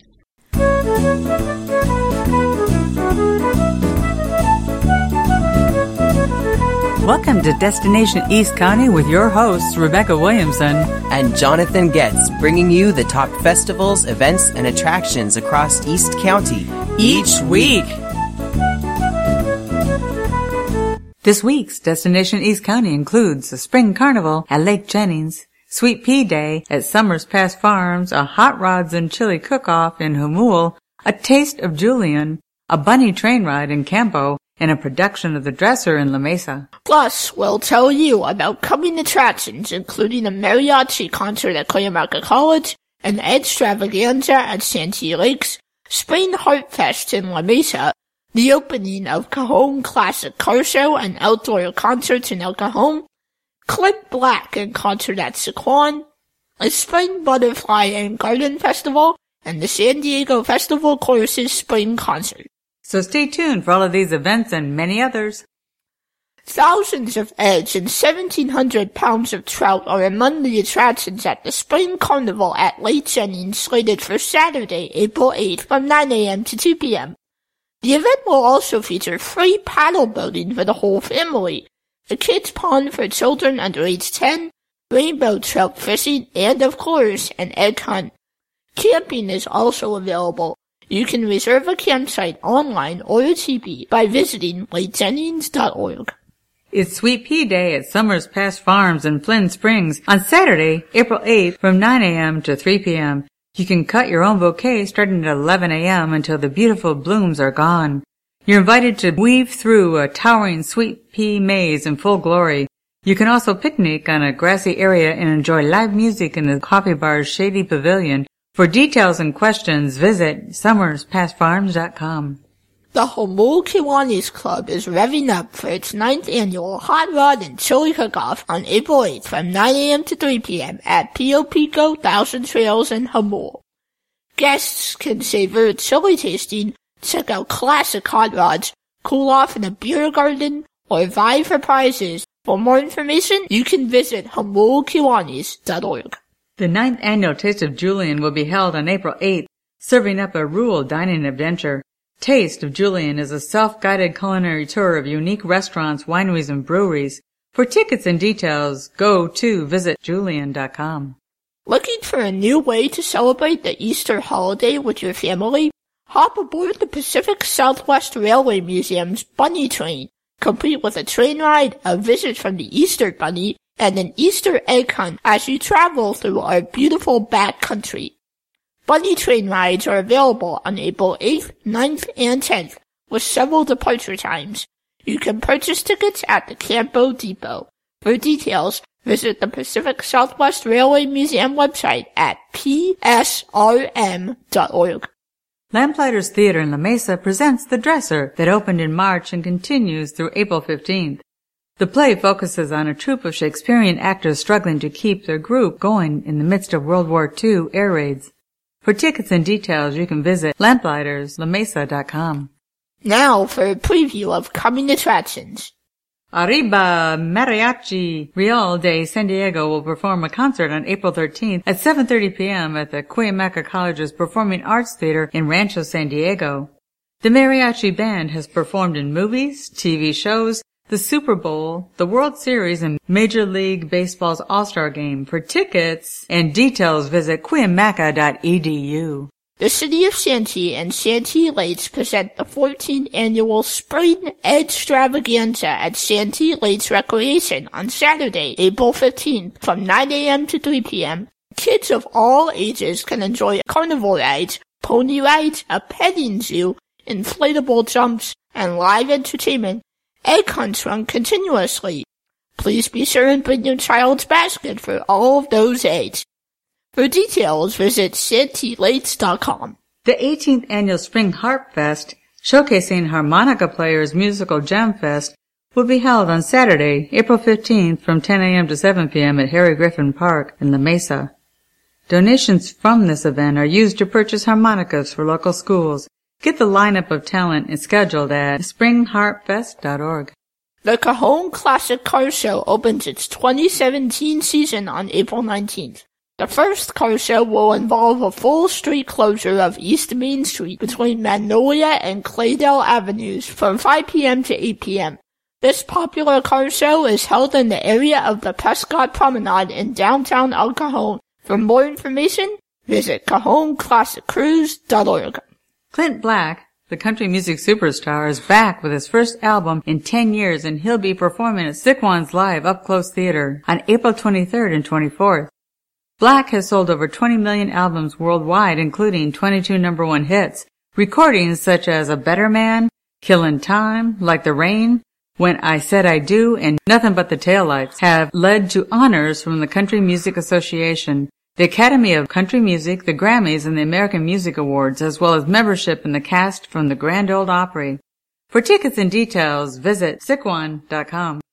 Welcome to Destination East County with your hosts, Rebecca Williamson and Jonathan Getz, bringing you the top festivals, events, and attractions across East County each week. This week's Destination East County includes a spring carnival at Lake Jennings, Sweet Pea Day at Summers Pass Farms, a hot rods and chili cook-off in Hamul, a taste of Julian, a bunny train ride in Campo, and a production of The Dresser in La Mesa. Plus, we'll tell you about coming attractions, including a mariachi concert at Cuyamaca College, an extravaganza at Santee Lakes, Spring Heart Fest in La Mesa, the opening of Cajon Classic Car Show and outdoor concerts in El Cajon, Clint Black in concert at Sycuan, a Spring Butterfly and Garden Festival, and the San Diego Festival Choruses Spring Concert. So stay tuned for all of these events and many others. Thousands of eggs and seventeen hundred pounds of trout are among the attractions at the Spring Carnival at Lake Jennings, slated for Saturday, April eighth from nine a.m. to two p.m. The event will also feature free paddle boating for the whole family, a kids pond for children under age ten, rainbow trout fishing, and of course, an egg hunt. Camping is also available. You can reserve a campsite online or a teepee by visiting lake jennings dot org. It's Sweet Pea Day at Summers Pass Farms in Flint Springs on Saturday, April eighth from nine a.m. to three p.m. You can cut your own bouquet starting at eleven a.m. until the beautiful blooms are gone. You're invited to weave through a towering sweet pea maze in full glory. You can also picnic on a grassy area and enjoy live music in the coffee bar's shady pavilion. For details and questions, visit summers pass farms dot com. The Jamul Kiwanis Club is revving up for its ninth annual Hot Rod and Chili Cook-Off on April eighth from nine a.m. to three p.m. at Pio Pico Thousand Trails in Jamul. Guests can savor chili tasting, check out classic hot rods, cool off in a beer garden, or vie for prizes. For more information, you can visit jamul kiwanis dot org. The ninth annual Taste of Julian will be held on April eighth, serving up a rural dining adventure. Taste of Julian is a self-guided culinary tour of unique restaurants, wineries, and breweries. For tickets and details, go to visit julian dot com. Looking for a new way to celebrate the Easter holiday with your family? Hop aboard the Pacific Southwest Railway Museum's Bunny Train, complete with a train ride, a visit from the Easter Bunny, and an Easter egg hunt as you travel through our beautiful back country. Bunny train rides are available on April eighth, ninth, and tenth, with several departure times. You can purchase tickets at the Campo Depot. For details, visit the Pacific Southwest Railway Museum website at p s r m dot org. Lamplighters Theater in La Mesa presents The Dresser that opened in March and continues through April fifteenth. The play focuses on a troupe of Shakespearean actors struggling to keep their group going in the midst of World War Two air raids. For tickets and details, you can visit lamplighters la mesa dot com. Now for a preview of coming attractions. Arriba Mariachi Real de San Diego will perform a concert on April thirteenth at seven thirty p.m. at the Cuyamaca College's Performing Arts Theater in Rancho San Diego. The mariachi band has performed in movies, T V shows, the Super Bowl, the World Series, and Major League Baseball's All-Star Game. For tickets and details, visit cuyamaca dot e d u. The City of Santee and Santee Lakes present the fourteenth Annual Spring Extravaganza at Santee Lakes Recreation on Saturday, April fifteenth from nine a.m. to three p.m. Kids of all ages can enjoy carnival rides, pony rides, a petting zoo, inflatable jumps, and live entertainment. Egg hunts run continuously. Please be sure and bring your child's basket for all of those eggs. For details, visit santee lakes dot com. The eighteenth Annual Spring Harp Fest, showcasing harmonica players' musical Gem Fest, will be held on Saturday, April fifteenth from ten a.m. to seven p.m. at Harry Griffin Park in La Mesa. Donations from this event are used to purchase harmonicas for local schools. Get the lineup of talent is scheduled at spring harp fest dot org. The Cajon Classic Car Show opens its twenty seventeen season on April nineteenth. The first car show will involve a full street closure of East Main Street between Magnolia and Claydale Avenues from five p.m. to eight p.m. This popular car show is held in the area of the Prescott Promenade in downtown El Cajon. For more information, visit cajon classic cruise dot org. Clint Black, the country music superstar, is back with his first album in ten years, and he'll be performing at Sycuan's Live Up Close Theater on April twenty-third and twenty-fourth. Black has sold over twenty million albums worldwide, including twenty-two number one hits. Recordings such as A Better Man, Killin' Time, Like the Rain, When I Said I Do, and Nothing But the Taillights have led to honors from the Country Music Association, the Academy of Country Music, the Grammys, and the American Music Awards, as well as membership in the cast from the Grand Ole Opry. For tickets and details, visit sycuan dot com.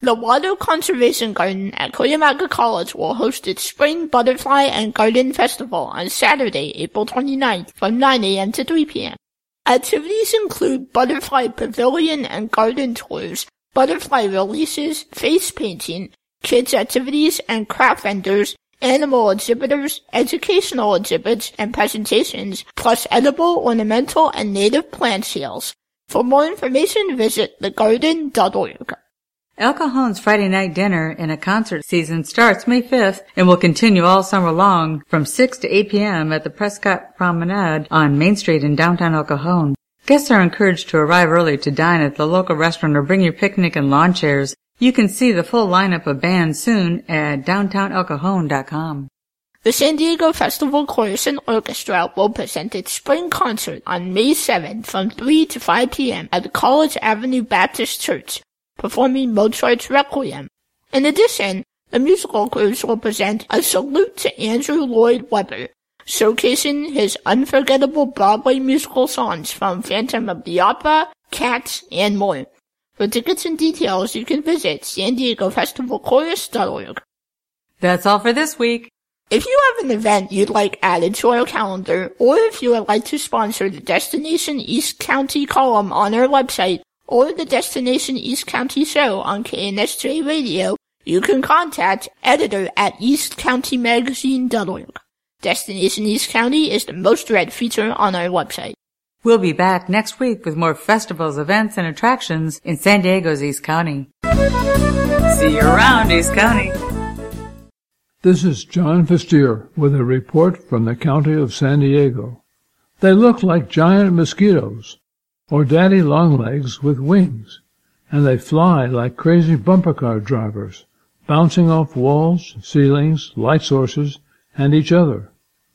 The Water Conservation Garden at Cuyamaca College will host its Spring Butterfly and Garden Festival on Saturday, April twenty-ninth from nine a.m. to three p.m. Activities include butterfly pavilion and garden tours, butterfly releases, face painting, kids activities and craft vendors, animal exhibitors, educational exhibits and presentations, plus edible, ornamental, and native plant sales. For more information, visit the garden dot org. El Cajon's Friday night dinner and a concert season starts May fifth and will continue all summer long from six to eight p.m. at the Prescott Promenade on Main Street in downtown El Cajon. Guests are encouraged to arrive early to dine at the local restaurant or bring your picnic and lawn chairs. You can see the full lineup of bands soon at downtown el cajon dot com. The San Diego Festival Chorus and Orchestra will present its spring concert on May seventh from three to five p.m. at the College Avenue Baptist Church, performing Mozart's Requiem. In addition, the musical crews will present A Salute to Andrew Lloyd Webber, showcasing his unforgettable Broadway musical songs from Phantom of the Opera, Cats, and more. For tickets and details, you can visit san diego festival chorus dot org. That's all for this week. If you have an event you'd like added to our calendar, or if you would like to sponsor the Destination East County column on our website, or the Destination East County show on K N S J Radio, you can contact editor at east county magazine dot org. Destination East County is the most read feature on our website. We'll be back next week with more festivals, events, and attractions in San Diego's East County. See you around, East County. This is John Festier with a report from the County of San Diego. They look like giant mosquitoes, or daddy longlegs with wings, and they fly like crazy bumper car drivers, bouncing off walls, ceilings, light sources, and each other.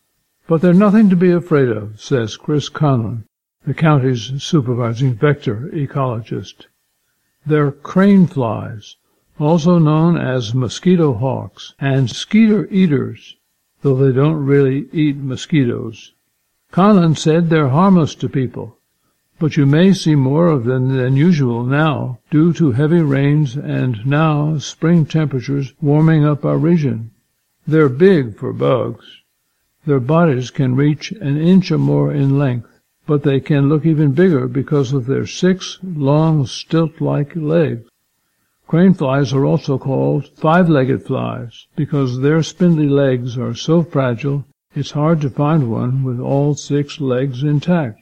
But they're nothing to be afraid of, says Chris Conlon, the county's supervising vector ecologist. They're crane flies, also known as mosquito hawks and skeeter eaters, though they don't really eat mosquitoes. Conlon said they're harmless to people, but you may see more of them than usual now due to heavy rains and now spring temperatures warming up our region. They're big for bugs. Their bodies can reach an inch or more in length, but they can look even bigger because of their six long stilt-like legs. Crane flies are also called five-legged flies because their spindly legs are so fragile it's hard to find one with all six legs intact.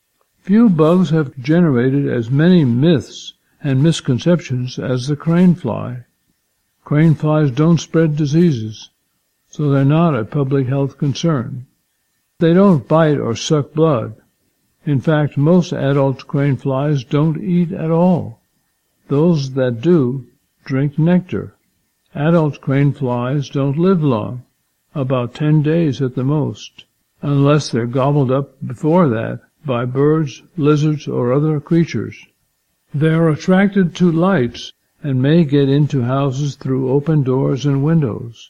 Few bugs have generated as many myths and misconceptions as the crane fly. Crane flies don't spread diseases, so they're not a public health concern. They don't bite or suck blood. In fact, most adult crane flies don't eat at all. Those that do drink nectar. Adult crane flies don't live long, about ten days at the most, unless they're gobbled up before that by birds, lizards, or other creatures. They're attracted to lights and may get into houses through open doors and windows.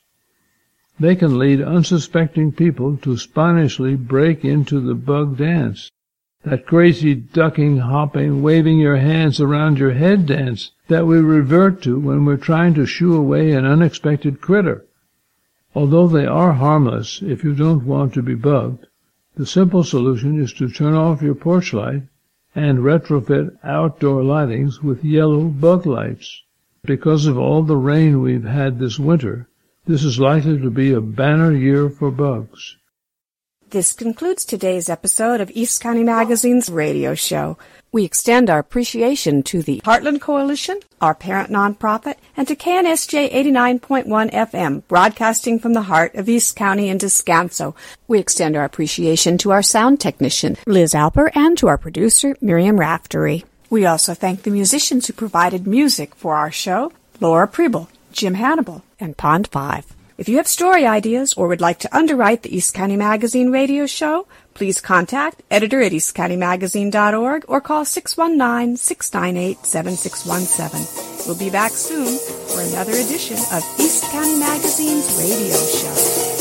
They can lead unsuspecting people to spontaneously break into the bug dance, that crazy ducking, hopping, waving your hands around your head dance that we revert to when we're trying to shoo away an unexpected critter. Although they are harmless if you don't want to be bugged, the simple solution is to turn off your porch light and retrofit outdoor lightings with yellow bug lights. Because of all the rain we've had this winter, this is likely to be a banner year for bugs. This concludes today's episode of East County Magazine's radio show. We extend our appreciation to the Heartland Coalition, our parent nonprofit, and to K N S J eighty-nine point one F M, broadcasting from the heart of East County in Descanso. We extend our appreciation to our sound technician, Liz Alper, and to our producer, Miriam Raftery. We also thank the musicians who provided music for our show, Laura Preble, Jim Hannibal, and Pond five. If you have story ideas or would like to underwrite the East County Magazine radio show, please contact editor at east county magazine dot org or call six one nine, six nine eight, seven six one seven. We'll be back soon for another edition of East County Magazine's radio show.